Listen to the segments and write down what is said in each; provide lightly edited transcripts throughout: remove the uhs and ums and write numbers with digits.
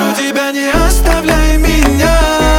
прошу тебя, не оставляй меня.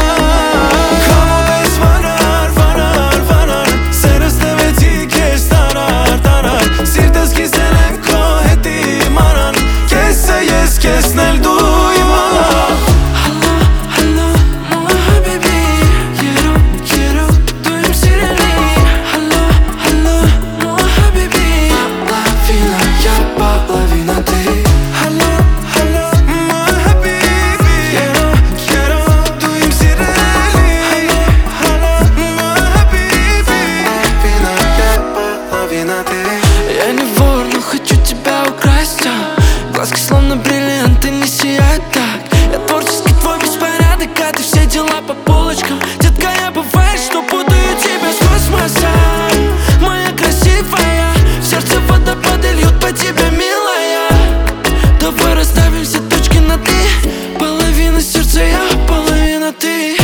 Kes nel duymalar. Hello, my habibi. Quiero duyum sireni. Hello, my habibi. Половина я, половина ты. Hello, my habibi. Quiero duyum sireni. Hello, my habibi. Половина я, половина ты. Я не вор, но хочу тебя украсть. Глазки словно бриллианты, не сияют так. Я творческий твой беспорядок, а ты все дела по полочкам. Детка, я бывает, что путаю тебя с космосом. Моя красивая, в сердце водопады льют по тебе, милая. Давай расставим все точки над «и». Половина сердца я, половина ты.